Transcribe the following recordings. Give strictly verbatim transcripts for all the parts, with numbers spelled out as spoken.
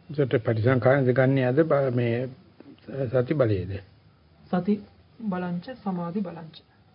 ඒකට පරිසංඛාරණ දෙකන්නේ අද මේ සති බලයේද? සති බලංච සමාධි බලංච.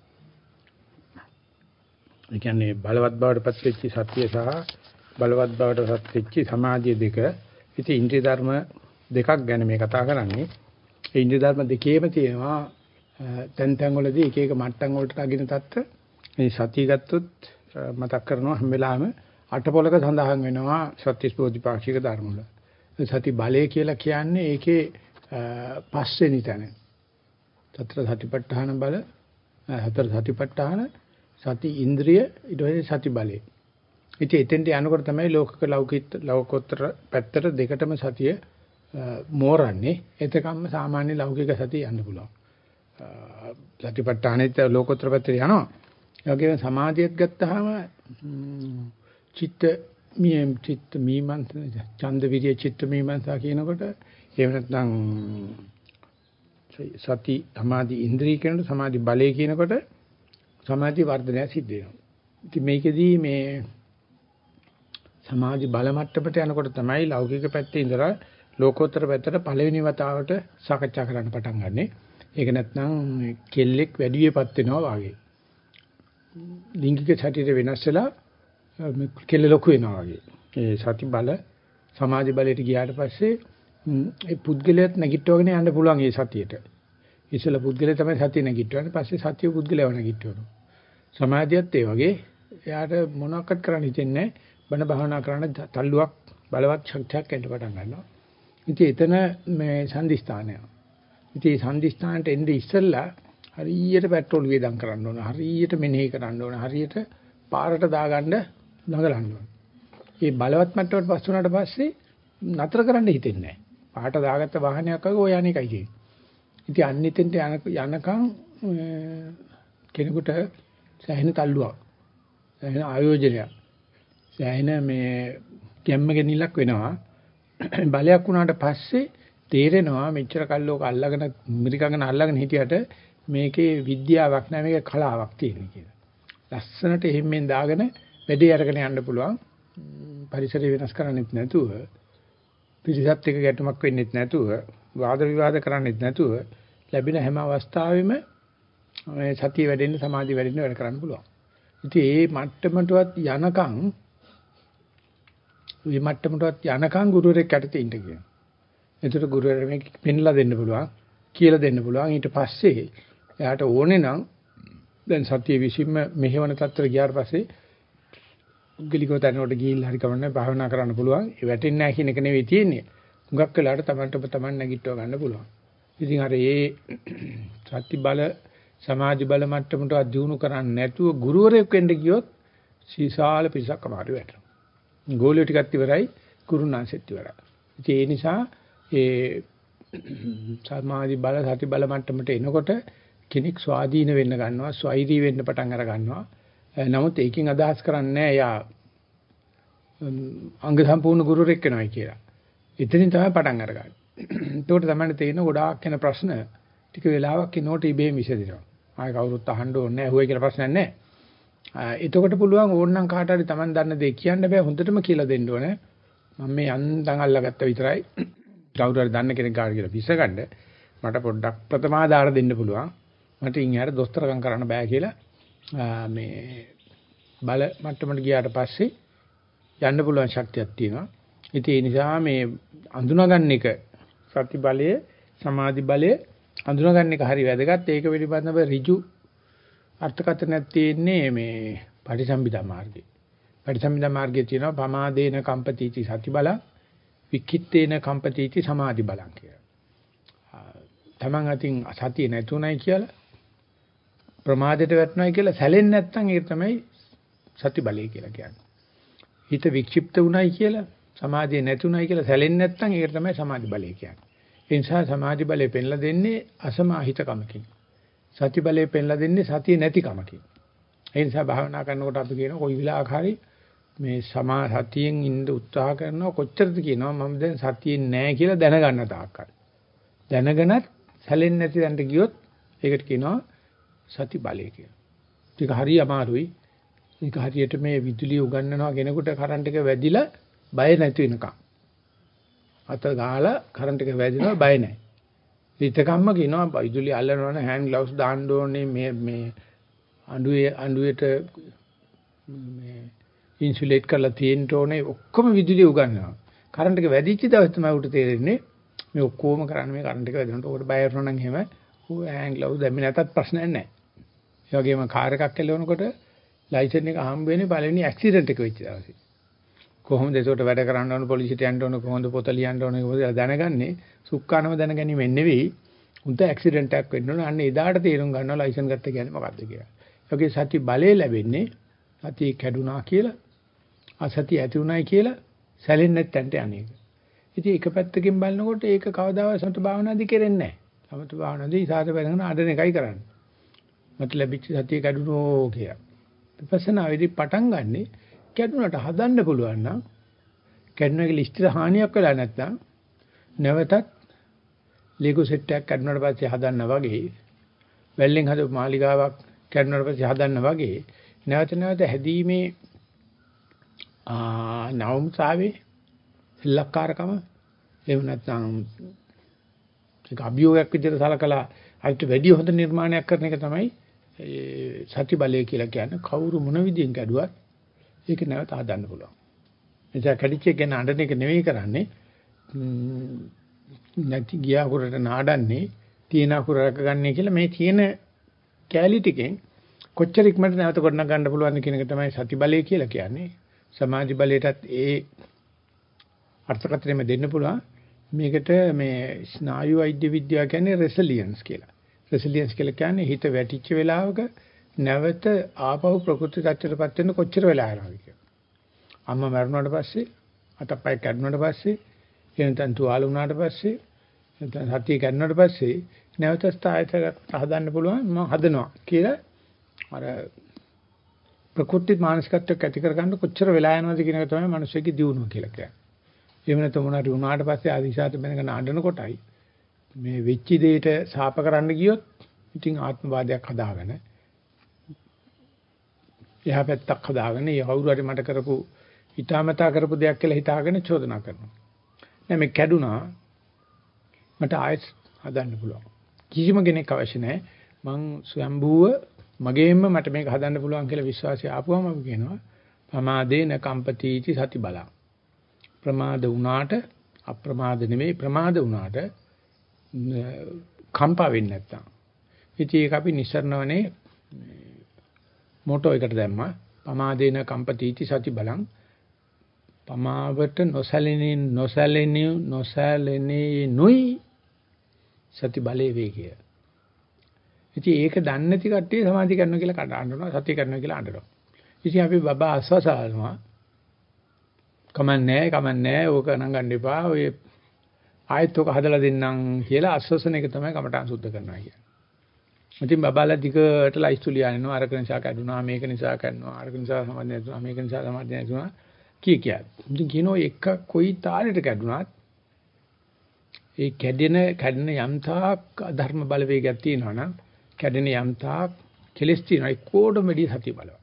ඒ කියන්නේ බලවත් බවට පත් වෙච්ච සතිය සහ බලවත් බවට පත් වෙච්ච සමාධිය දෙක. ඉතින් ඉන්ද්‍රිය ධර්ම දෙකක් ගැන මේ කතා කරන්නේ. ඒ ඉන්ද්‍රිය ධර්ම දෙකේම තියෙනවා තැන් තැන් වලදී එක එක මට්ටම් වලට අගින තත්ත්ව. මේ සතිය ගත්තොත් මතක් කරනවා හැම වෙලාවෙම අටපොලක සඳහන් වෙනවා සත්‍තිස් බෝධිපාක්ෂික ධර්ම වල. සති බලය කියලා කියන්නේ ඒකේ පස්වෙනි තැන. සතර සතිපට්ඨාන බල, හතර සතිපට්ඨාන, සති ඉන්ද්‍රිය, ඊට පස්සේ සති බලය. ඉතින් එතෙන්ට යනකොට තමයි ලෝකක ලෞකික ලෞකෝත්තර පැත්තට දෙකටම සතිය මෝරන්නේ. එතකම්ම සාමාන්‍ය ලෞකික සතිය යන්න පුළුවන්. සතිපට්ඨානෙත් ලෝකෝත්තර පැත්තට යනවා. ඒ වගේම සමාධියත් ගත්තාම චිත්ත මිය චිත්ත මීමන්ත ඡන්ද විරිය චිත්ත මීමන්තා කියනකොට එහෙම නැත්නම් සති සමාධි ඉන්ද්‍රිය කියනකොට සමාධි බලය කියනකොට සමාධි වර්ධනය සිද්ධ වෙනවා. ඉතින් මේකෙදී මේ සමාධි බල මට්ටමට යනකොට තමයි ලෞකික පැත්තේ ඉඳලා ලෝකෝත්තර පැත්තට පළවෙනි වතාවට සාකච්ඡා කරන්න පටන් ගන්නෙ. ඒක නැත්නම් කෙල්ලෙක් වැඩි වියපත් වෙනවා වගේ. ලිංගික ශරීර වෙනස් වෙලා කෙල්ල ලොකු වෙනවා වගේ. ඒ සති බල සමාධි බලයට ගියාට පස්සේ ඒ පුද්ගලයාත් නැගිටවගෙන යන්න පුළුවන් ඒ සතියට. ඉස්සෙල්ලා පුද්ගලයා තමයි සතිය නැගිටවන්නේ. පස්සේ සතිය පුද්ගලයාව නැගිටවනවා. සමාධියත් ඒ වගේ. එයාට මොනවක්වත් කරන්න හිතෙන්නේ නැහැ. බණ භාවනා කරන තල්ලුවක් බලවත් ශක්තියක් එන්න පටන් ගන්නවා. ඉතින් එතන මේ සංදිස්ථානය. ඉතින් මේ සංදිස්ථානට එන්නේ ඉස්සෙල්ලා හරියට පෙට්‍රෝල් වේදම් කරන්න ඕන. හරියට මෙනෙහි කරන්න ඕන. හරියට පාරට දාගන්න ළඟලන්න ඕන. මේ බලවත් මට්ටමට පස් වුණාට පස්සේ නතර කරන්න හිතෙන්නේ නැහැ. පාට දාගත්ත වාහනයක් වගේ ඔය යන්නේ එකයි කියන්නේ. ඉතින් අන්නිතෙන්ට යනකම් කෙනෙකුට සෑහෙන තල්ලුවක්. සෑහෙන ආයෝජනයක්. සෑහෙන මේ ගැම්ම ගෙනිලක් වෙනවා. බලයක් වුණාට පස්සේ තේරෙනවා මෙච්චර කල්ලෝක අල්ලගෙන මිරිකගෙන අල්ලගෙන හිටියට මේකේ විද්‍යාවක් නෑ මේකේ කලාවක් තියෙන කියලා. ලස්සනට එහෙම්ෙන් දාගෙන වැඩේ අරගෙන යන්න පුළුවන්. පරිසරය වෙනස් කරන්නෙත් නැතුව, පිළිසත් එක ගැටුමක් වෙන්නෙත් නැතුව, වාද විවාද කරන්නෙත් නැතුව ලැබෙන හැම අවස්ථාවෙම මේ සතිය වැඩෙන්න, සමාධිය වැඩෙන්න වැඩ කරන්න පුළුවන්. ඉතින් මේ මට්ටමටවත් යනකම් මේ මට්ටමටවත් යනකම් ගුරුවරයෙක් යටතේ ඉන්න කියනවා. එතකොට ගුරුවරයා මේක පෙන්ලා දෙන්න පුළුවන්, කියලා දෙන්න පුළුවන්. ඊට පස්සේ එයාට ඕනේ නම් දැන් සතිය විසින්ම මෙහෙවන තත්ත්වයට ගියාට පස්සේ උගලිකෝ තැනකට ගිහිල්ලා හරි කමන්නේ භාවනා කරන්න පුළුවන්. ඒ වැටෙන්නේ නැහැ කියන එක නෙවෙයි තියෙන්නේ. හුඟක් වෙලාවට Tamanට Taman නැගිටව ගන්න පුළුවන්. ඉතින් අර ඒ සති බල සමාධි බල මට්ටමට දියුණු කරන්නේ නැතුව ගුරුවරයෙක් වෙන්න ගියොත් සීසාල පිටසක් අමාරු වෙනවා. ගෝලිය ටිකක් ඉවරයි, කුරුණාංශෙත් ඉවරයි. ඉතින් ඒ නිසා ඒ සමාධි බල සති බල මට්ටමට එනකොට කෙනෙක් ස්වාධීන වෙන්න ගන්නවා, ස්වෛරී වෙන්න පටන් අර ගන්නවා. නමුත් ඒකෙන් අදහස් කරන්නේ නැහැ යා අංග සම්පූර්ණ ගුරුවරයෙක් වෙනවයි කියලා. එතනින් තමයි පටන් අරගන්නේ. ඒකට තමයි තේරෙන ගොඩාක් වෙන ප්‍රශ්න ටික වෙලාවක් ඉනෝට ඉබේම විසඳෙනවා. ආයෙ කවුරුත් අහන්න ඕනේ නැහැ, හොය කියලා ප්‍රශ්නයක් නැහැ. එතකොට පුළුවන් ඕනනම් කාට හරි Taman දන්න දේ කියන්න බෑ, හොඳටම කියලා දෙන්න ඕනේ. මම මේ යන්තම් අල්ලගත්ත විතරයි. කවුරු හරි දන්න කෙනෙක් කාට කියලා පිස්සගන්න මට පොඩ්ඩක් ප්‍රථමාදාර දෙන්න පුළුවන්. මට ඉන් යාර දොස්තරකම් කරන්න බෑ කියලා මේ බල මට්ටමට ගියාට පස්සේ යන්න පුළුවන් ශක්තියක් තියෙනවා. ඉතින් ඒ නිසා මේ අඳුනගන්න එක සති බලය, සමාධි බලය අඳුනගන්න එක හරි වැදගත්. ඒක පිළිබඳව ඍජු අර්ථකථනයක් තියෙන්නේ මේ පටිසම්භිදා මාර්ගයේ. පටිසම්භිදා මාර්ගයේ තියෙනවා පමාදේන කම්පතිති සති බලං, වික්ඛිත්තේන කම්පතිති සමාධි බලං කියලා. තමන් අතින් සතිය නැතුණයි කියලා ප්‍රමාදයට වැටුණයි කියලා සැලෙන්නේ නැත්නම් ඒක තමයි සති බලය කියලා කියන්නේ. හිත වික්ෂිප්ත වුණයි කියලා, සමාධිය නැතුණයි කියලා සැලෙන්නේ නැත්නම් ඒක තමයි සමාධි බලය කියන්නේ. ඒ නිසා සමාධි බලය පෙන්ලා දෙන්නේ අසමාහිතකමකින්. සති බලය පෙන්ලා දෙන්නේ සතිය නැතිකමකින්. ඒ නිසා භාවනා කරනකොට අපි කියන කොයි විලාකාරී මේ සමා සතියෙන් ඉන්න උත්සාහ කරනවා කොච්චරද කියනවා මම දැන් සතියෙන් නැහැ කියලා දැනගන්න තාක්කල්. දැනගෙනත් සැලෙන්නේ නැති දන්ට ගියොත් ඒකට කියනවා සති බලය කියලා. ඒක හරි අමාරුයි. ඒක හරියට මේ විදුලිය උගන්වනවා කෙනෙකුට කරන්ට් එක වැදිලා බය නැති වෙනකම්. අත ගාලා කරන්ට් එක වැදිනවා බය නැහැ. ඊටකම්ම කියනවා විදුලි අල්ලනවනේ හෑන්ඩ් ග්ලව්ස් දාන්න ඕනේ මේ මේ අඬුවේ අඬුවේට මේ ඉන්සුලේට් කරලා තියෙන්න ඕනේ ඔක්කොම විදුලිය උගන්වනවා. කරන්ට් එක වැදිච්ච දවස් තමයි උට තේරෙන්නේ මේ ඔක්කොම කරන්නේ මේ කරන්ට් එක වැදෙනකොට උකට බය වෙනවා නම් එහෙම ඌ හෑන්ඩ් ග්ලව්ස් දැම්මේ නැතත් ප්‍රශ්නයක් නැහැ. ඒ වගේම කාර් එකක් එල්ලවනකොට ලයිසන් එක හම්බ වෙන්නේ පළවෙනි ඇක්සිඩන්ට් එක වෙච්ච දවසේ. කොහොමද ඒකට වැඩ කරන්න ඕන පොලිසියට යන්න ඕන කොහොමද පොත ලියන්න ඕන කොහොමද දැනගන්නේ සුක්කානම දැනගැනීමෙන් නෙවෙයි උන්ට ඇක්සිඩන්ට් එකක් වෙන්න ඕන අන්න එදාට තේරුම් ගන්නවා ලයිසන් ගත්ත කියන්නේ මොකක්ද කියලා. ඒකේ සති බලය ලැබෙන්නේ සතිය කැඩුනා කියලා අසතිය ඇති උනායි කියලා සැලෙන්නේ නැත්තන්ට අනේක. ඉතින් එක පැත්තකින් බලනකොට ඒක කවදාවත් සමත භාවනාදී කෙරෙන්නේ නැහැ. සමත භාවනාදී ඉසాత බැලගෙන අඬන එකයි කරන්නේ. මට ලැබිච්ච සතිය කැඩුනෝ කියලා. විපස්සනා වෙදී පටන් ගන්නෙ කැඩුනට හදන්න පුළුවන් නම් කැඩුන එක ලිස්ටර හානියක් වෙලා නැත්නම් නැවතත් ලීගෝ සෙට් එකක් කැඩුනට පස්සේ හදන්න වගේ වැල්ලෙන් හදපු මාලිගාවක් කැඩුනට පස්සේ හදන්න වගේ නැවත නැවත හැදීමේ ආ නවම්තාවේ ලක්කාරකම එහෙම නැත්නම් ඒක අභියෝගයක් විදිහට සලකලා අයිට වැඩි හොඳ නිර්මාණයක් කරන එක තමයි සති බලය කියලා කියන්නේ. කවුරු මොන විදිහෙන් කැඩුවත් ඒක නැවත හදන්න පුළුවන්. එනිසා කැඩිච්ච එක ගැන අඬන එක නෙවෙයි කරන්නේ. නැති ගියා කුරට නාඩන්නේ තියෙන කුර රැකගන්නේ කියලා මේ තියෙන කැලි ටිකෙන් කොච්චර ඉක්මනට නැවත ගොඩනග ගන්න පුළුවන්ද කියන එක තමයි සති බලය කියලා කියන්නේ. සමාධි බලයටත් ඒ අර්ථකථනයම දෙන්න පුළුවන්. මේකට මේ ස්නායු වෛද්‍ය විද්‍යාව කියන්නේ රෙසිලියන්ස් කියලා. රෙසිලියන්ස් කියලා කියන්නේ හිත වැටිච්ච වෙලාවක නැවත ආපහු ප්‍රකෘති tattරපත් වෙන්න කොච්චර වෙලා යනවද කියලා. අම්මා මැරුණාට පස්සේ අතපය කැඩුණාට පස්සේ එනතන් තුවාල වුණාට පස්සේ නැත්නම් සතිය කැඩුණාට පස්සේ නැවත ස්ථායතයක් හදන්න පුළුවන් මම හදනවා කියලා අර ප්‍රකෘති මානසිකත්වයක් ඇති කරගන්න කොච්චර වෙලා යනවද කියන එක තමයි මිනිස්සුගේ දියුණුව කියලා කියන්නේ. එහෙම නැත්නම් මොනාරි වුණාට පස්සේ ආදිශාත බැනගෙන අඬන කොටයි මේ වෙච්ච දෙයට සාප කරන්න ගියොත් ඉතින් ආත්මවාදයක් හදාගෙන එහා පැත්තක් හදාගෙන ඒ කවුරු හරි මට කරපු හිතාමතා කරපු දෙයක් කියලා හිතාගෙන චෝදනා කරනවා. නෑ මේ කැඩුනා මට ආයෙත් හදන්න පුළුවන්. කිසිම කෙනෙක් අවශ්‍ය නැහැ. මං ස්වයම්බූව මගේම මට මේක හදන්න පුළුවන් කියලා විශ්වාසය ආපුවම අපි කියනවා ප්‍රමාදේන කම්පතිටි සති බලං. ප්‍රමාද වුණාට අප්‍රමාද නෙමෙයි ප්‍රමාද වුණාට කම්පා වෙන්නේ නැත්තම්. ඉතින් ඒක අපි නිස්සරණවනේ මොටෝ එකට දැම්මා. ප්‍රමාදේන කම්පතිටි සති බලං. පමාවට නොසැලෙන්නේ නොසැලෙන්නේ නොසැලෙන්නේ නොයි සති බලේ වේගය. ඉතින් ඒක දන්නේ නැති කට්ටිය සමාධි කරනවා කියලා කඩ අඬනවා සතිය කරනවා කියලා අඬනවා. ඉතින් අපි බබා අස්වසාලනවා. කමන්නේ කමන්නේ ඕක නම් ගන්න එපා. ඔය ආයෙත් ඔක හදලා දෙන්නම් කියලා අස්වසන එක තමයි කමටහන් සුද්ධ කරනවා කියන්නේ. ඉතින් බබාලා දිගට ලයිස්තු ලියනවා අරක නිසා කැඩුනා මේක නිසා කැඩුනා අරක නිසා සමාධිය නැතුණා මේක නිසා සමාධිය නැතුණා කී කිය. ඉතින් කියනවා එක කොයි තාලෙට කැඩුනත් ඒ කැඩෙන කැඩෙන යම්තාක් ධර්ම බලවේගයක් තියෙනවා නම් කැඩෙන යම්තාක් කෙලස් තියෙනවා ඒකෝඩම වැඩි සතිය බලවත්.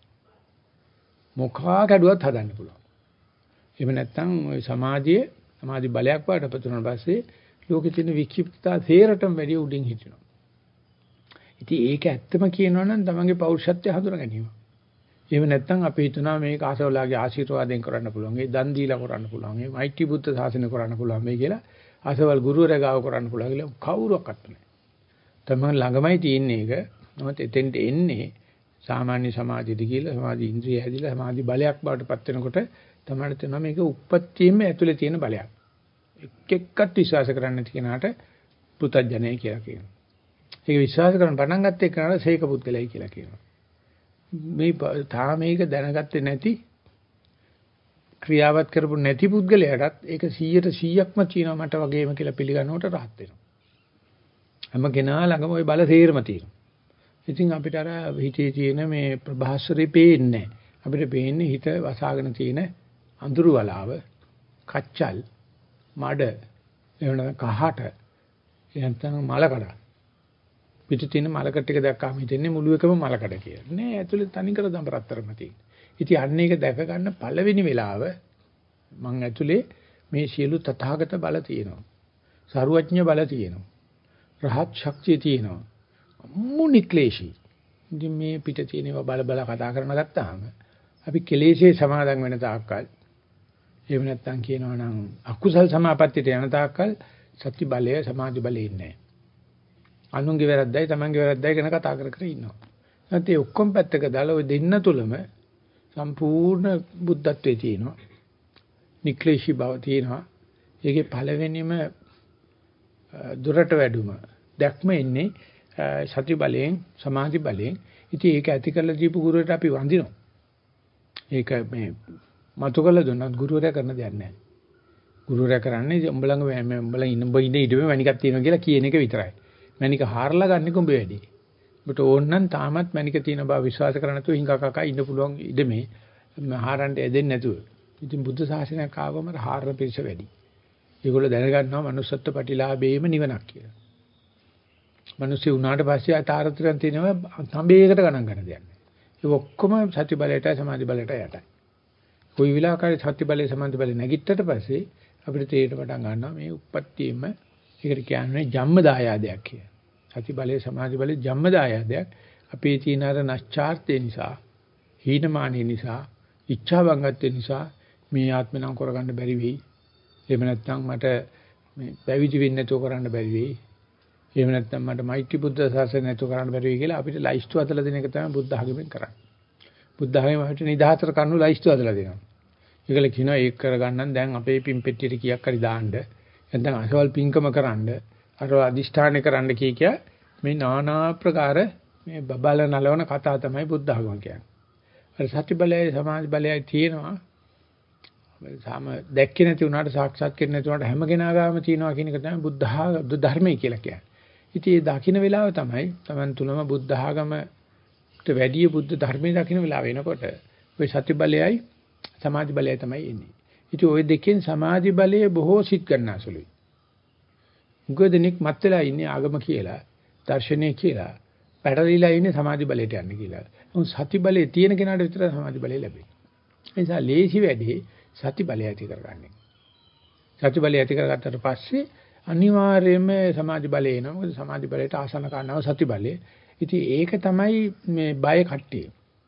මොකා කැඩුවත් හදන්න පුළුවන්. එහෙම නැත්නම් ওই සමාධියේ සමාධි බලයක් වඩපත් වුණාට පස්සේ ලෝකෙ තියෙන වික්ෂිප්තතා තේරටම වැඩි උඩින් හිටිනවා. ඉතින් ඒක ඇත්තම කියනවා නම් තමන්ගේ පෞරුෂත්වය හඳුනා ගැනීම. එහෙම නැත්නම් අපි හිතනවා මේක ආසවලාගේ ආශිර්වාදයෙන් කරන්න පුළුවන්. ඒ දන් දීලා කරන්න පුළුවන්. ඒ මෛත්‍රී බුද්ධ ශාසනය කරන්න පුළුවන් මේ කියලා ආසවල් ගුරුවරයා ගාව කරන්න පුළුවන් කියලා කවුරක්වත් නැහැ. තමන් ළඟමයි තියෙන්නේ ඒක. නමුත් එතෙන්ට එන්නේ සාමාන්‍ය සමාධියද කියලා සමාධි ඉන්ද්‍රිය හැදිලා සමාධි බලයක් බවට පත් වෙනකොට තමයි තේරෙනවා මේක උප්පත්තියෙම ඇතුලේ තියෙන බලයක්. එක් එක්කත් විශ්වාස කරන්නේ නැති කෙනාට පුතඥය කියලා කියනවා. ඒක විශ්වාස කරන පටන් ගත්ත එක්කනට සීක පුද්ගලයි කියලා කියනවා. මේ තාම මේක දැනගත්තේ නැති ක්‍රියාවත් කරපු නැති පුද්ගලයාටත් ඒක සීයට සීයක්ම තියෙනවා මට වගේම කියලා පිළිගන්නවට rahat වෙනවා. හැම කෙනා ළඟම ওই බල තේරම තියෙනවා. ඉතින් අපිට අර හිතේ තියෙන මේ ප්‍රභාස්වරේ පේන්නේ අපිට පේන්නේ හිත වසාගෙන තියෙන අඳුරු වලාව, කච්චල්, මඩ, එහෙම නැත්නම් කහට, එහෙම නැත්නම් මලකඩ. පිට තියෙන මලකඩ ටික දැක්කම හිතෙන්නේ මුළු එකම මලකඩ කියලා. නෑ ඇතුලේ තනිකර දඹරත්තරම තියෙන. ඉතින් අන්න ඒක දැක ගන්න පළවෙනි වෙලාව මම ඇතුලේ මේ සියලු තථාගත බල තියෙනවා. සර්වඥ බල තියෙනවා. රහත් ශක්තිය තියෙනවා. මුනික්ලේශී. ඉතින් මේ පිට තියෙනවා බල බල කතා කරන ගත්තාම අපි කෙලෙසේ සමාදන් වෙන තාක්කල් එහෙම නැත්නම් කියනවා නම් අකුසල් සමාපත්තියට යන තාක්කල් සති බලය සමාධි බලය ඉන්නේ නැහැ. අනුන්ගේ වැරද්දයි තමන්ගේ වැරද්දයි ගැන කතා කර කර ඉන්නවා. නැත්නම් ඒ ඔක්කොම පැත්තක දාලා ওই දෙන්න තුලම සම්පූර්ණ බුද්ධත්වයේ තියෙනවා. නික්ලේශී බව තියෙනවා. ඒකේ පළවෙනිම දුරට වැඩුම දැක්ම ඉන්නේ සති බලයෙන් සමාධි බලයෙන්. ඉතින් ඒක ඇති කරලා දීපු ගුරුවරට අපි වඳිනවා. ඒක මේ මතු කළ දුන්නත් ගුරුවරයා කරන දෙයක් නැහැ. ගුරුවරයා කරන්නේ උඹ ළඟ මේ උඹලා ඉන්න උඹ ඉන්නේ ඊටම මණිකක් තියෙනවා කියලා කියන එක විතරයි. මණික හාරලා ගන්න කොඹ වැඩි. ඔබට ඕන නම් තාමත් මණික තියෙන බව විශ්වාස කරලා නැතුව හිඟා කකා ඉන්න පුළුවන් ඉඩමේ හාරන්න ඇදෙන්නේ නැතුව. ඉතින් බුද්ධ ශාසනයක් ආවම හාරන පිරිස වැඩි. ඒගොල්ලෝ දැනගන්නවා manussත්ත්ව ප්‍රතිලාභේම නිවනක් කියලා. මිනිස්සු උනාට පස්සේ අතාරතරන් තියෙනවා සම්බේයකට ගණන් ගන්න දෙයක් නෑ. ඒ ඔක්කොම සති බලයට සමාධි බලයට යටයි. කොයි විලාකාරී සති බලය සමාධි බලය නැගිට්ටට පස්සේ අපිට තේරෙන්න පටන් ගන්නවා මේ උප්පත්තියෙම ඒකට කියන්නේ ජම්ම දායාදයක් කියලා. සති බලය සමාධි බලය ජම්ම දායාදයක්. අපේ තියෙන අර නැස්චාර්ත්‍ය නිසා, හීනමානී නිසා, ඉච්ඡා බංගත්වය නිසා මේ ආත්ම නම් කරගන්න බැරි වෙයි. එහෙම නැත්නම් මට මේ පැවිදි වෙන්න නැතුව කරන්න බැරි වෙයි. එහෙම නැත්නම් මට මෛත්‍රී බුද්ධ ශාසනය නැතුව කරන්න බැරි වෙයි කියලා අපිට ලයිස්තු අදලා දෙන එක තමයි බුද්ධ ආගමෙන් කරන්නේ. බුද්ධ ආගමෙන් අපිට නිදහතර කරනු ලයිස්තු අදලා දෙනවා. ඒකල කියනවා ඒක කරගන්න දැන් අපේ පින් පෙට්ටියට කීයක් හරි දාන්න. නැත්නම් අසවල් පින්කම කරන්න, අර අදිෂ්ඨානය කරන්න කිය කිය මේ নানা ප්‍රකාර මේ බබල නලවන කතා තමයි බුද්ධ ආගම කියන්නේ. අර සති බලයයි සමාධි බලයයි තියෙනවා. සාම දැක්කේ නැති වුණාට සාක්ෂාත් කෙරෙන්නේ නැති වුණාට හැම කෙනා ගාම තියෙනවා කියන එක තමයි බුද්ධ ආගම ධර්මය කියලා කියන්නේ. ඉතින් මේ දකින්න වෙලාව තමයි Taman තුලම බුද්ධ ආගමට වැඩි බුද්ධ ධර්මයේ දකින්න වෙලාව වෙනකොට ওই සති බලයයි සමාධි බලයයි තමයි එන්නේ. ඉතින් ওই දෙකෙන් සමාධි බලය බොහෝ සිත් ගන්නසුළුයි. උගදෙනෙක් මත් වෙලා ඉන්නේ ආගම කියලා, දර්ශනය කියලා, පැටලිලා ඉන්නේ සමාධි බලයට යන්න කියලා. උන් සති බලයේ තියෙන කෙනාට විතර සමාධි බලය ලැබෙන්නේ. ඒ නිසා ලේසි වැඩි සති බලය ඇති කරගන්නේ. සති බලය ඇති කරගත්තට පස්සේ අනිවාර්යයෙන්ම සමාධි බලය එනවා. මොකද සමාධි බලයට ආසන කරනව සති බලය. ඉතින් ඒක තමයි මේ බය කට්ටිය.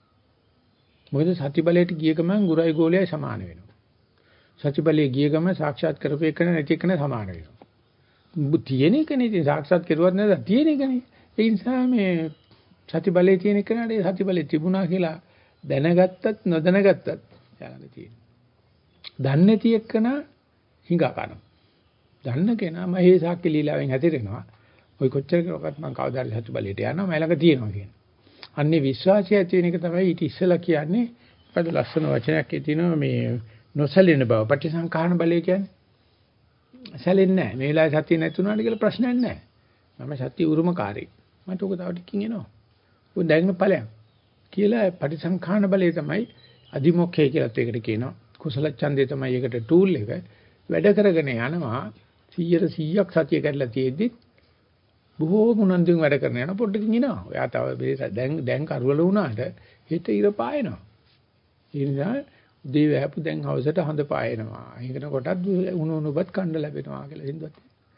මොකද සති බලයට ගිය ගමන් ගුරයි ගෝලයයි සමාන වෙනවා. සති බලයේ ගිය ගමන් සාක්ෂාත් කරපු එකන නැති එකන සමාන වෙනවා. තියෙන එකනේ ඉතින් සාක්ෂාත් කරුවත් නැද තියෙන එකනේ. ඒ නිසා මේ සති බලයේ තියෙන එකනට සති බලයේ තිබුණා කියලා දැනගත්තත් නොදැනගත්තත් යාළඟ තියෙනවා. දන්නේ නැති එක්කන හිඟා කරනවා. දන්න කෙනා මහේ සාක්‍ය ලීලාවෙන් හැතිරෙනවා. ඔය කොච්චර කරොත් මම කවදාද සතු බලයට යනවා මම ළඟ තියෙනවා කියන. අන්නේ විශ්වාසය ඇති වෙන එක තමයි ඊට ඉස්සෙල්ලා කියන්නේ. අපිට ලස්සන වචනයක් තියෙනවා මේ නොසැලෙන බව. පටිසංඛාන බලය කියන්නේ. සැලෙන්නේ නැහැ. මේ වෙලාවේ සතිය නැතුණාට කියලා ප්‍රශ්නයක් නැහැ. මම සතිය උරුමකාරී. මට උක තව ටිකකින් එනවා. උන් දැන් ඵලයක්. කියලා පටිසංඛාන බලය තමයි අදිමොක්ඛය කියලාත් ඒකට කියනවා. කුසල ඡන්දය තමයි ඒකට ටූල් එක. වැඩ කරගෙන යනවා සීයට සීයක් සතිය කැඩලා තියෙද්දි බොහෝ මුණන්දුන් වැඩ කරන යන පොඩ්ඩකින් එනවා. ඔයා තව දැන් දැන් කරවල වුණාට හිත ඉර පායනවා. ඒ නිසා උදේ වැහපු දැන් හවසට හඳ පායනවා. හිඟන කොටත් උණු උණුපත් කන්න ලැබෙනවා කියලා හින්දුවත්.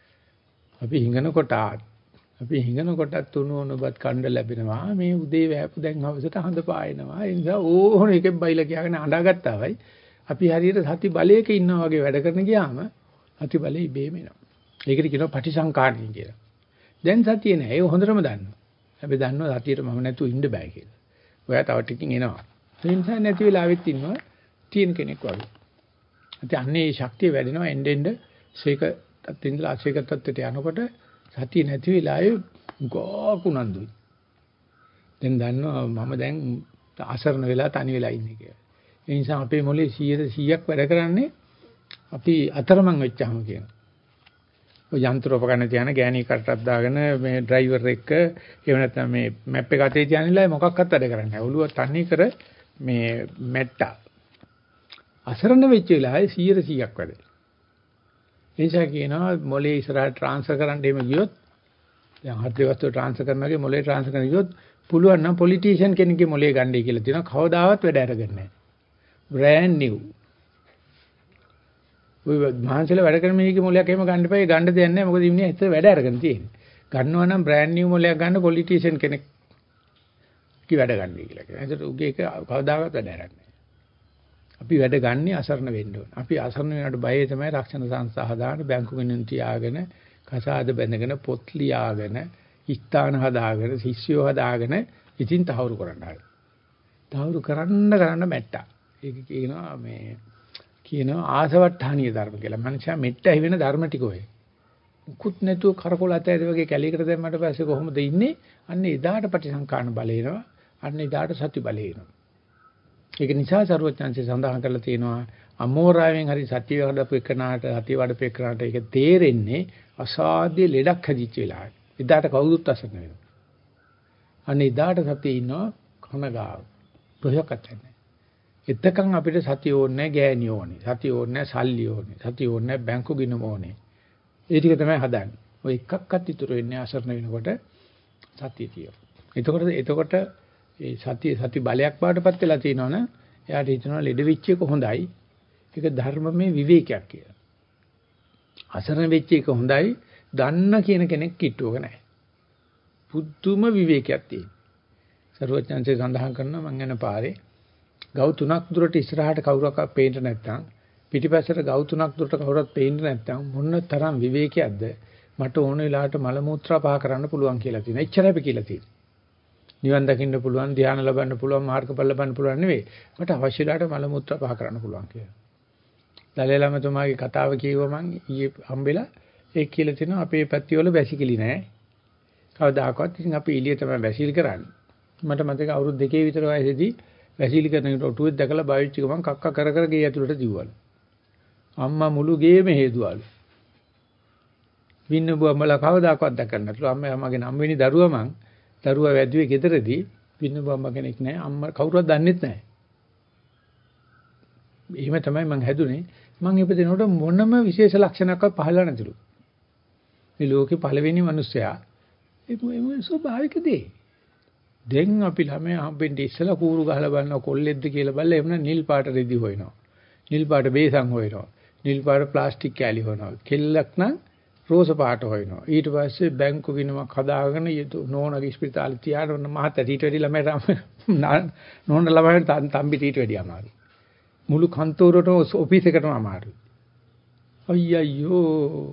අපි හිඟන කොටත් අපි හිඟන කොටත් උණු උණුපත් කන්න ලැබෙනවා. මේ උදේ වැහපු දැන් හවසට හඳ පායනවා. ඒ නිසා ඕන එකෙන් බයිලා කියාගෙන අඬාගත්තා වයි. අපි හරියට සති බලයක ඉන්නා වගේ වැඩ කරන ගියාම සති බලය ඉබේම එනවා. ඒකට කියනවා පටිසංකාරණී කියලා. දැන් සතිය නෑ. ඒක හොඳටම දන්නවා. හැබැයි දන්නවා සතියට මම නැතුව ඉන්න බෑ කියලා. ඔයා තව ටිකකින් එනවා. ඒ නිසා නැති වෙලාවෙත් ඉන්නවා තියෙන කෙනෙක් වගේ. ඉතින් අන්නේ ශක්තිය වැඩෙනවා එන්න එන්න ශේක තත්ත්වෙ ඉඳලා අශේක තත්ත්වයට යනකොට සතිය නැති වෙලාවේ ගෝකුණන්දුයි. දැන් දන්නවා මම දැන් අසරණ වෙලා තනි වෙලා ඉන්නේ කියලා. ඒ නිසා අපේ මොලේ සීයට සීයක් වැඩ කරන්නේ අපි අතරමං වෙච්චාම කියනවා. ඔය යන්ත්‍රෝපකරණ තියන ගෑණී කටටක් දාගෙන මේ ඩ්‍රයිවර් එක්ක එහෙම නැත්නම් මේ මැප් එක අතේ තියන්නලා මොකක්වත් වැඩ කරන්නේ නැහැ. ඔළුව තන්නේ කර මේ මැට්ටා. අසරණ වෙච්ච වෙලාවේ සීයට සීයක් වැඩ. ඒ නිසා කියනවා මොලේ ඉස්සරහට ට්‍රාන්ස්ෆර් කරන්න එහෙම ගියොත් දැන් හත් දවස්වල ට්‍රාන්ස්ෆර් කරනවාගේ මොලේ ට්‍රාන්ස්ෆර් කරන්න ගියොත් පුළුවන් නම් පොලිටිෂියන් කෙනෙක්ගේ මොලේ ගන්නයි කියලා තියෙනවා. කවදාවත් වැඩ අරගන්නේ නැහැ. brand new. ඔය මහන්සියලා වැඩ කරන මේකේ මොලයක් එහෙම ගන්න එපා. ඒ ගන්න දෙයක් නැහැ. මොකද ඉන්නේ ඇත්තට වැඩ අරගෙන තියෙන්නේ. ගන්නවා නම් බ්‍රෑන්ඩ් නිව් මොලයක් ගන්න පොලිටිෂියන් කෙනෙක් කි වැඩ ගන්නයි කියලා කියනවා. ඒකට උගේ එක කවදාකවත් වැඩ අරන්නේ. අපි වැඩ ගන්නේ අසරණ වෙන්න ඕන. අපි අසරණ වෙනකොට බයය තමයි රක්ෂණ සංස්ථා හදාගෙන බැංකු ගණන් තියාගෙන කසාද බැඳගෙන පොත් ලියාගෙන ස්ථාන හදාගෙන ශිෂ්‍යෝ හදාගෙන ඉතින් තහවුරු කරන්න හරි. තහවුරු කරන්න කරන්න මැට්ටා. ඒක කියනවා මේ කියනවා ආසවට්ටානීය ධර්ම කියලා. මනුෂයා මෙට්ට ඇහි වෙන ධර්ම ටික ඔය. මුකුත් නැතුව කරකොල අතෑරි වගේ කැලේකට දැම්මට පස්සේ කොහොමද ඉන්නේ? අන්න එදාට පටිසංකාන බලය එනවා. අන්න එදාට සති බලය එනවා. ඒක නිසා සරුවචාන්සේ සඳහන් කරලා තියෙනවා අමෝරාවෙන් හරි සත්‍ය වඩපු එකනාට සත්‍ය වඩපු එකනාට ඒක තේරෙන්නේ අසාධ්‍ය ලෙඩක් හැදිච්ච වෙලාවේ. එදාට කවුරුත් අසන්න වෙනවා. අන්න එදාට සතිය ඉන්නවා කනගාව. ප්‍රයෝගකත් නැහැ. එතකන් අපිට සතිය ඕනේ නැහැ ගෑණි ඕනේ. සතිය ඕනේ නැහැ සල්ලි ඕනේ. සතිය ඕනේ නැහැ බැංකු ගිණුම ඕනේ. ඒ ටික තමයි හදන්නේ. ඔය එකක්වත් ඉතුරු වෙන්නේ අසරණ වෙනකොට සතිය තියෙනවා. එතකොට එතකොට ඒ සතිය සති බලයක් බාටපත් වෙලා තියෙනවනේ. එයාට හිතනවා ලෙඩ වෙච්ච එක හොඳයි. ඒක ධර්මමය විවේකයක් කියලා. අසරණ වෙච්ච එක හොඳයි. දන්න කියන කෙනෙක් කිට්ටුවක නැහැ. පුදුම විවේකයක් තියෙනවා. සර්වඥාන්සේ සඳහන් කරනවා මං යන පාරේ ගව් තුනක් දුරට ඉස්සරහට කවුරක් පේන්න නැත්නම් පිටිපස්සට ගව් තුනක් දුරට කවුරුත් පේන්න නැත්නම් මොන තරම් විවේකයක්ද මට ඕන වෙලාවට මල මුත්‍රා පහ කරන්න පුළුවන් කියලා තියෙනවා. එච්චරයි අපි කියලා තියෙන්නේ. නිවන් දකින්න පුළුවන්, ධ්‍යාන ලබන්න පුළුවන්, මාර්ගඵල ලබන්න පුළුවන් නෙවෙයි. මට අවශ්‍ය වෙලාවට මල මුත්‍රා පහ කරන්න පුළුවන් කියලා. දලේ ළමතුමාගේ කතාව කියුවා මං ඊයේ හම්බෙලා ඒක කියලා තිනවා අපේ පැතිවල වැසිකිලි නැහැ. කවදාකවත් ඉතින් අපි එළිය තමයි වැසිලි කරන්නේ. මට මතක අවුරුදු දෙකේ විතර වයසේදී වැසිලි කරනකොට ඔටුවෙත් දැකලා බයිච් එක මං කක්ක කර කර ගේ ඇතුළට දිව්වලු. අම්මා මුළු ගේම හේදුවලු. වින්න බුවම්මලා කවදාකවත් දැකන්නේ නැතුළු අම්මා මගේ නම් වෙනි දරුවා මං දරුවා වැදුවේ ගෙදරදී වින්න බුවම්ම කෙනෙක් නැහැ. අම්මා කවුරුවත් දන්නෙත් නැහැ. එහෙම තමයි මං හැදුනේ. මං ඉපදිනකොට මොනම විශේෂ ලක්ෂණයක්වත් පහළ නැතිලු. මේ ලෝකේ පළවෙනි මිනිස්සයා ඒ ස්වභාවික දේ. දැන් අපි ළමයා හම්බෙන්න ඉස්සලා කූරු ගහලා බලනවා කොල්ලෙක්ද කියලා බලලා එමුන නිල් පාට රෙදි හොයනවා. නිල් පාට බේසන් හොයනවා. නිල් පාට ප්ලාස්ටික් කෑලි හොයනවා. කෙල්ලක් නම් රෝස පාට හොයනවා. ඊට පස්සේ බැංකු ගිණුමක් හදාගෙන නෝනගේ ස්පිතාලේ තියාගෙන මහත්තයා ඊට වැඩි ළමයට නෝන ළමයට තම්බි ඊට වැඩි අමාරුයි. මුළු කන්තෝරේටම ඔෆිස් එකටම අමාරුයි. අයියෝ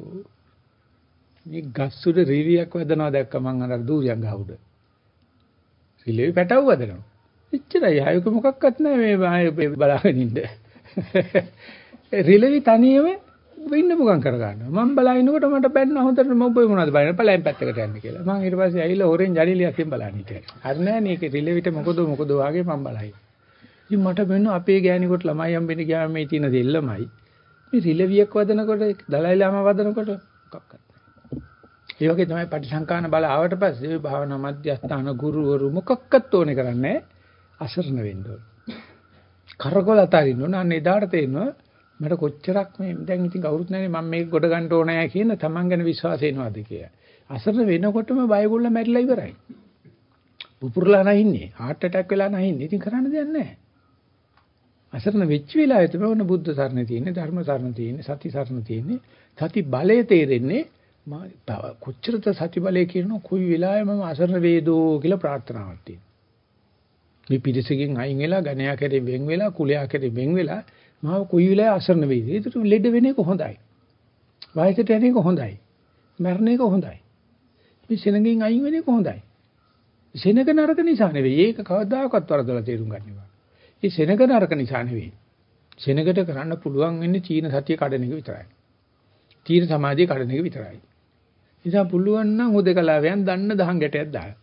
මේ ගස්සුඩ රිවියක් වදනවා දැක්ක මං අර දූරියන් ගහුඩ. රිලෙවි පැටව වදනවා. එච්චරයි ආයක මොකක්වත් නැහැ මේ බලාගෙන ඉන්න. රිලෙවි තනියම වෙන්න මොකම් කර ගන්නවා. මම බලනකොට මට බැන්න හොඳට මොබ්බේ මොනවද බලන්න පළයන් පැත්තකට යන්න කියලා. මං ඊට පස්සේ ඇවිල්ලා හොරෙන් ජඩිලියක්ෙන් බලන්න හිටියා. හරි නෑ මේක රිලෙවිට මොකද මොකද වාගේ මම බලයි. ඉතින් මට වෙන්න අපේ ගෑණිකොට ළමයි හම්බෙන්න ගියාම මේ තියෙන දෙල්ලමයි. මේ රිලෙවියක් වදනකොට දලයි ලාම වදනකොට මොකක්වත් ඒ වගේ තමයි පටිසංකාන බල ආවට පස්සේ මේ භාවනා මධ්‍යස්ථාන ගුරුවරු මොකක්වත් ඕනේ කරන්නේ අසරණ වෙන්න ඕන. කරකොල අතරින්න ඕන. අන්න එදාට තේරෙනවා මට කොච්චරක් මේ දැන් ඉතින් කවුරුත් නැනේ මම මේක ගොඩ ගන්න ඕනෑ කියන තමන් ගැන විශ්වාසය එනවාද කියලා. අසරණ වෙනකොටම බයගොල්ල මැරිලා ඉවරයි. පුපුරලා නැහින්නේ, heart attack වෙලා නැහින්නේ. ඉතින් කරන්න දෙයක් නැහැ. අසරණ වෙච්ච වෙලාවේ තමයි ඔන්න බුද්ධ සරණ තියෙන්නේ, ධර්ම සරණ තියෙන්නේ, සති සරණ තියෙන්නේ. සති බලය තේරෙන්නේ මා කොච්චරද සති බලය කියනවා කොයි වෙලාවෙ මම අසරණ වේදෝ කියලා ප්‍රාර්ථනාවක් තියෙනවා. මේ පිරිසකින් අයින් වෙලා ගණයා කෙරේ වෙන් වෙලා කුලයා කෙරේ වෙන් වෙලා මාව කොයි වෙලාවෙ අසරණ වෙයිද? ඒකට ලෙඩ වෙන එක හොඳයි. වයසට යන එක හොඳයි. මරණ එක හොඳයි. මේ සෙනගෙන් අයින් වෙන එක හොඳයි. සෙනග නරක නිසා නෙවෙයි. ඒක කවදාකවත් වරදලා තේරුම් ගන්න එපා. මේ සෙනග නරක නිසා නෙවෙයි. සෙනගට කරන්න පුළුවන් වෙන්නේ චීන සතිය කඩන එක විතරයි. චීන සමාධිය කඩන එක විතරයි. නිසා පුළුවන් නම් හොදකලාවයන් දන්න දහං ගැටයක් දාන්න.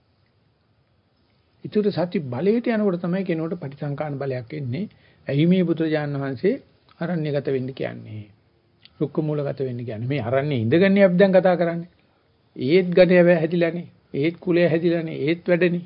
ඊටු සති බලයට යනකොට තමයි කෙනෙකුට පටිසංකාන බලයක් එන්නේ. ඇයි මේ බුදුරජාණන් වහන්සේ අරණ්‍යගත වෙන්න කියන්නේ? රුක්ක මූලගත වෙන්න කියන්නේ. මේ අරණ්‍යේ ඉඳගන්නේ අපි දැන් කතා කරන්නේ. ඒත් ගණේ හැදිලානේ. ඒත් කුලය හැදිලානේ. ඒත් වැඩනේ.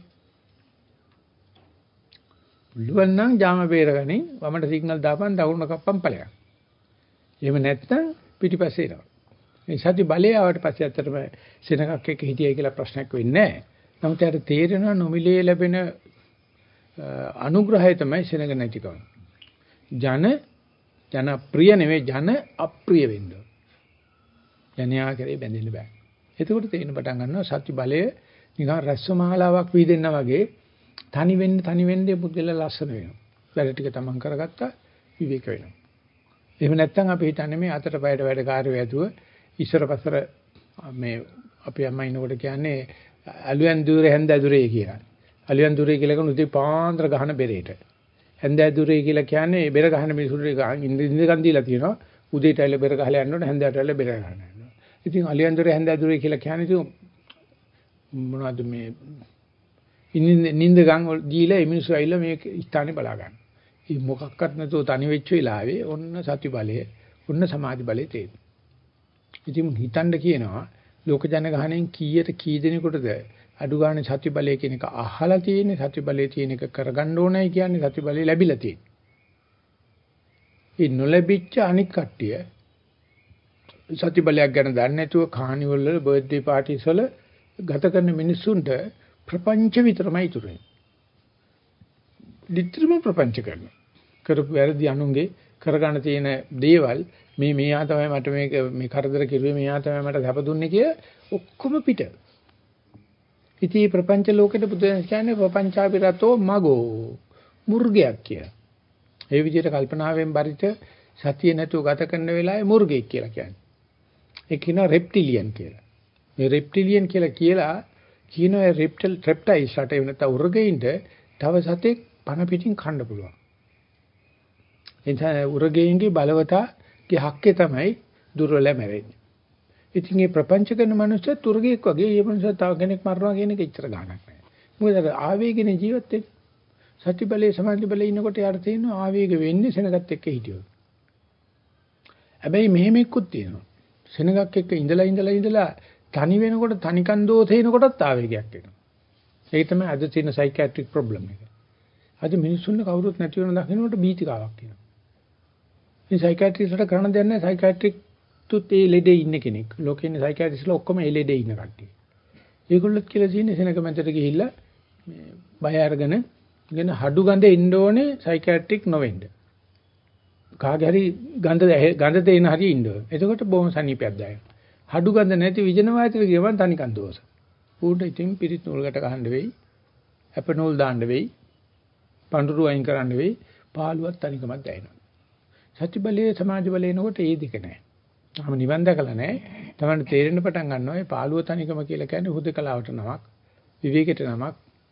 පුළුවන් නම් ජාම බේරගනින් වමට සිග්නල් දාපන් දකුණ කප්පම් ඵලයක්. එහෙම නැත්නම් පිටිපස්සේ එනවා. මේ සති බලය ආවට පස්සේ ඇත්තටම සෙනගක් එක්ක හිටියයි කියලා ප්‍රශ්නයක් වෙන්නේ නැහැ. නමුත් යාට තේරෙනවා නොමිලේ ලැබෙන අනුග්‍රහය තමයි සෙනග නැතිකම. ජන ජන ප්‍රිය නෙවෙයි ජන අප්‍රිය වෙන්න. ජනයා කරේ බැඳෙන්න බෑ. එතකොට තේින්න පටන් ගන්නවා සත්‍ය බලය නිකන් රැස්වමාලාවක් වීදෙන්නා වගේ තනි වෙන්න තනි වෙන්නේ පුද්ගල ලස්සන වෙනවා. වැඩ ටික තමන් කරගත්තා විවේක වෙනවා. එහෙම නැත්නම් අපි හිතන්නේ මේ අතට පයට වැඩ කාර්යය ඇතුව ඉස්සර පස්සර මේ අපි අම්මා ඉන්නකොට කියන්නේ අලුයන් දුරේ හැන්ද දුරේ කියලා. අලුයන් දුරේ කියලා කියන උදේ පාන්දර ගහන බෙරේට. හැන්ද දුරේ කියලා කියන්නේ බෙර ගහන මිනිසුන්ට ඉඳගන් දීලා තියෙනවා. උදේට ඇවිල්ලා බෙර ගහලා යනකොට හැන්දට ඇවිල්ලා බෙර ගහනවා. ඉතින් අලුයන් දුරේ හැන්ද දුරේ කියලා කියන්නේ ඉතින් මොනවද මේ නිින්ද ගන් දීලා මේ මිනිස්සු ඇවිල්ලා මේ ස්ථානේ බලා ගන්න. මේ මොකක්වත් නැතුව තනි වෙච්ච වෙලාවේ ඔන්න සති බලය, ඔන්න සමාධි බලය තියෙනවා. ඉතින් හිතන්න කියනවා ලෝක ජනගහණයෙන් කීයට කී දෙනෙකුටද අඩු ගන්න සති බලය කියන එක අහලා තියෙන්නේ, සති බලය තියෙන එක කරගන්න ඕනයි කියන්නේ සති බලය ලැබිලා තියෙන්නේ. ඒ නොලැබිච්ච අනික් කට්ටිය සති බලයක් ගැන දන්නේ නැතුව කානිවල් වල බර්ත්ඩේ පාටිස් වල ගත කරන මිනිස්සුන්ට ප්‍රපංච විතරමයි ඉතුරු වෙන්නේ. දිත්‍රිම ප්‍රපංච කරනවා. කරපු වැරදි අනුන්ගේ කරගන්න තියෙන දේවල් මේ මෙයා තමයි මට මේක මේ කරදර කිරුවේ මෙයා තමයි මට සැප දුන්නේ කිය ඔක්කොම පිට. ඉතින් මේ ප්‍රපංච ලෝකෙට බුදුන් කියන්නේ ප්‍රපංචාපිරතෝ මගෝ මුර්ගයක් කියලා. ඒ විදිහට කල්පනාවෙන් බරිත සතිය නැතුව ගත කරන වෙලාවේ මුර්ගෙක් කියලා කියන්නේ. ඒ කියනවා රෙප්ටිලියන් කියලා. මේ රෙප්ටිලියන් කියලා කියලා කියනවා රෙප්ටල් රෙප්ටයිල්ස් රට වෙනත උර්ගෙයින්ට තව සතෙක් පණ පිටින් කන්න පුළුවන්. එතන උර්ගෙයින්ගේ බලවතාගේ හක්කේ තමයි දුර්වල මැරෙන්නේ. ඉතින් මේ ප්‍රපංච කරන මනුස්සය තුර්ගයක් වගේ මේ මනුස්සය තව කෙනෙක් මරනවා කියන එක එච්චර ගාණක් නැහැ. මොකද අර ආවේගනේ ජීවත් වෙන්නේ. සත්‍ය බලයේ සමාධි බලයේ ඉන්නකොට යාට තියෙනවා ආවේග වෙන්නේ සෙනගත් එක්ක හිටියොත්. හැබැයි මෙහෙම එක්කුත් තියෙනවා. සෙනගක් එක්ක ඉඳලා ඉඳලා ඉඳලා තනි වෙනකොට තනිකන් දෝතේනකොටත් ආවේගයක් එනවා. ඒක තමයි අද තියෙන සයිකියාට්‍රික් ප්‍රොබ්ලම් එක. අද මිනිස්සුන්ට කවුරුත් නැති වෙන දකින්නකොට බීතිකාවක් තියෙනවා. මේ සයිකියාට්‍රිස්ට්ට කරන්න දෙයක් නැහැ. සයිකියාට්‍රික් තුත් ඒ ලෙඩේ ඉන්න කෙනෙක්. ලෝකේ ඉන්න සයිකියාට්‍රිස්ට්ලා ඔක්කොම ඒ ලෙඩේ ඉන්න කට්ටිය. ඒගොල්ලොත් කියලා තියෙන්නේ සෙනග මැදට ගිහිල්ලා මේ බය අරගෙන ගෙන හඩු ගඳේ ඉන්න ඕනේ සයිකියාට්‍රික් නොවෙන්න. කාගේ හරි ගඳ ගඳ තේින හරිය ඉන්න ඕනේ. එතකොට බොහොම සනීපයක් දැනෙනවා. හඩු ගඳ නැති විජන වාතයට ගියම තනිකන් දෝෂ. ඌට ඉතින් පිරිත් නූලකට ගහන්න වෙයි. අප නූල් දාන්න වෙයි. පඳුරු අයින් කරන්න වෙයි. පාළුවක් තනිකමක් දැනෙනවා. සත්‍ය බලයේ සමාධි බලයේ නකොට ඒ දෙක නැහැ. තාම නිවන් දැකලා නැහැ. තමයි තේරෙන්න පටන් ගන්නවා මේ පාළුව තනිකම කියලා කියන්නේ හුදකලාවට නමක්. විවේකයට නමක්.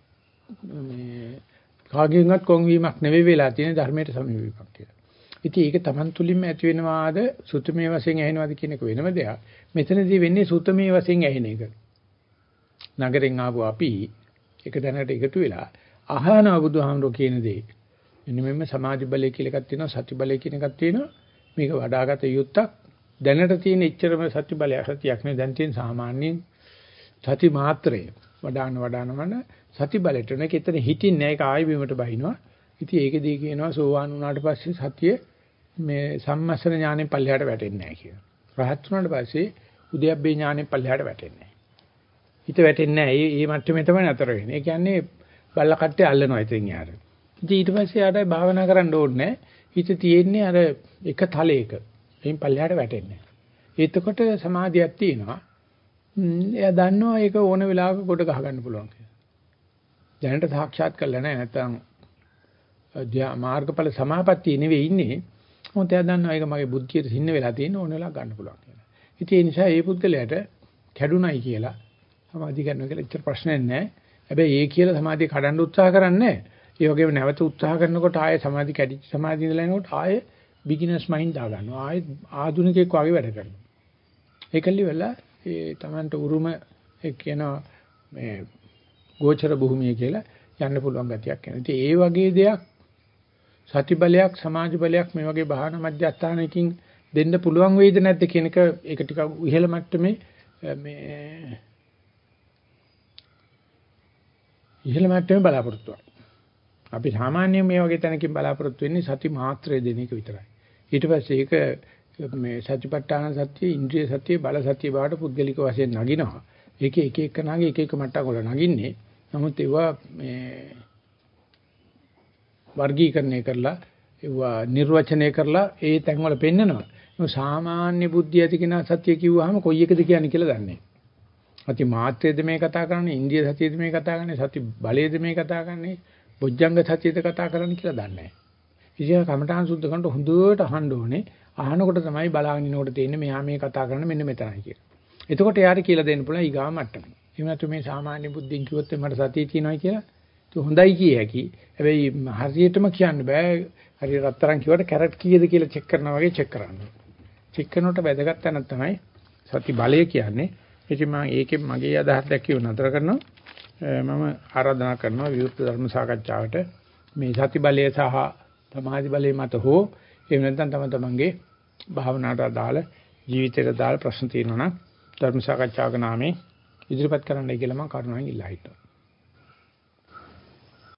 මේ කාගෙන්වත් කොන්වීමක් නෙවෙයි වෙලා තියෙන ධර්මයට සමීපයක් කියලා. ඉතින් ඒක Taman තුලින්ම ඇති වෙනවාද සුතමේ වශයෙන් ඇහෙනවාද කියන එක වෙනම දෙයක්. මෙතනදී වෙන්නේ සුතමේ වශයෙන් ඇහෙන එක. නගරෙන් ආපු අපි එක දැනකට එකතු වෙලා අහනවා බුදුහාමුදුරුවෝ කියන දේ. මෙන්න මෙන්න සමාධි බලය කියලා එකක් තියෙනවා, සති බලය කියන එකක් තියෙනවා. මේක වඩාගත යුත්තක්. දැනට තියෙන ඉච්ඡරම සති බලය සතියක් නෙවෙයි දැන් තියෙන සාමාන්‍යයෙන් සති මාත්‍රය. වඩාන වඩානමන සති බලයට නේ කෙතන හිටින්නේ නැහැ ඒක ආයෙ බීමට බහිනවා. ඉතින් ඒකදී කියනවා සෝවාන් වුණාට පස්සේ සතිය මේ සම්මස්සන ඥාණයෙන් පල්ලෙහාට වැටෙන්නේ නැහැ කියලා. රහත් වුණාට පස්සේ උද්‍යප්පේ ඥාණයෙන් පල්ලෙහාට වැටෙන්නේ නැහැ. හිත වැටෙන්නේ නැහැ. මේ මේ මට්ටමේ තමයි නතර වෙන්නේ. ඒ කියන්නේ බල්ල කට්ටේ අල්ලනවා ඉතින් යාර. ඉතින් ඊට පස්සේ යාට භාවනා කරන්න ඕනේ නැහැ. හිත තියෙන්නේ අර එක තලයක. එයින් පල්ලෙහාට වැටෙන්නේ නැහැ. එතකොට සමාධියක් තියෙනවා. එයා දන්නවා ඒක ඕන වෙලාවක කොට ගහ ගන්න පුළුවන් කියලා. දැනට සාක්ෂාත් කරලා නැහැ නැත්නම් මාර්ගඵල සමාපත්තිය නෙවෙයි ඉන්නේ. මොකද එයා දන්නවා ඒක මගේ බුද්ධියට සින්න වෙලා තියෙන ඕන වෙලාවක ගන්න පුළුවන් කියලා. ඉතින් ඒ නිසා මේ පුද්ගලයාට කැඩුනයි කියලා සමාධිය ගන්නවා කියලා ඉච්චර ප්‍රශ්නයක් නැහැ. හැබැයි ඒ කියලා සමාධිය කඩන්න උත්සාහ කරන්නේ නැහැ. ඒ වගේම නැවත උත්සාහ කරනකොට ආයේ සමාධි කැඩිච්ච සමාධිය ඉඳලා එනකොට ආයේ බිග්ිනර්ස් මයින්ඩ් දා ගන්නවා. ආයේ ආධුනිකයෙක් වගේ වැඩ කරනවා. ඒකල්ලි වෙලා ඒ Tamanට උරුම ඒ කියනවා මේ ගෝචර භූමිය කියලා යන්න පුළුවන් ගතියක් එනවා. ඉතින් ඒ වගේ දෙයක් සති බලයක් සමාධි බලයක් මේ වගේ භාවනා මධ්‍යස්ථානයකින් දෙන්න පුළුවන් වෙයිද නැද්ද කියන එක ඒක ටිකක් ඉහළ මට්ටමේ මේ ඉහළ මට්ටමේ බලාපොරොත්තුවක්. අපි සාමාන්‍යයෙන් මේ වගේ තැනකින් බලාපොරොත්තු වෙන්නේ සති මාත්‍රය දෙන එක විතරයි. ඊට පස්සේ ඒක මේ සතිපට්ඨාන සත්‍ය, ඉන්ද්‍රිය සත්‍ය, බල සත්‍ය බවට පුද්ගලික වශයෙන් නගිනවා. ඒකේ එක එක නාගේ එක එක මට්ටම් වල නගින්නේ. නමුත් ඒවා මේ වර්ගීකරණය කරලා ඒවා නිර්වචනය කරලා ඒ තැන්වල පෙන්නනවා. ඒ සාමාන්‍ය බුද්ධිය ඇති කෙනා සත්‍ය කිව්වහම කොයි එකද කියන්නේ කියලා දන්නේ නැහැ. සති මාත්‍රයේද මේ කතා කරන්නේ, ඉන්දිය සතියේද මේ කතා කරන්නේ, සති බලයේද මේ කතා කරන්නේ, බොජ්ජංග සතියේද කතා කරන්නේ කියලා දන්නේ නැහැ. ඉතින් කමඨාන් සුද්ධ කරනකොට හොඳට අහන්න ඕනේ. අහනකොට තමයි බලාගෙන ඉනකොට තේින්නේ මෙහා මේ කතා කරන්නේ මෙන්න මෙතනයි කියලා. එතකොට යාර කියලා දෙන්න පුළුවන් ඊගා මට්ටම. එහෙම නැතු මේ සාමාන්‍ය බුද්ධියෙන් කිව්වොත් මට සතිය තියෙනවයි කියලා. ඒක හොඳයි කිය හැකි. හැබැයි හරියටම කියන්න බෑ. හරිය රත්තරන් කිව්වට කැරට් කීයද කියලා චෙක් කරනවා වගේ චෙක් කරන්න. චෙක් කරනකොට වැදගත් තැනක් තමයි සති බලය කියන්නේ. ඉතින් මම ඒකෙන් මගේ අදහස් දැක්විව නතර කරනවා. මම ආරාධනා කරනවා විවෘත ධර්ම සාකච්ඡාවට මේ සති බලය සහ සමාධි බලය මත හෝ එහෙම නැත්නම් තම තමන්ගේ භාවනාවට අදාළ ජීවිතයට අදාළ ප්‍රශ්න තියෙනවා නම් ධර්ම සාකච්ඡාවක නාමයෙන් ඉදිරිපත් කරන්නයි කියලා මම කරුණාවෙන් ඉල්ලා හිටිනවා.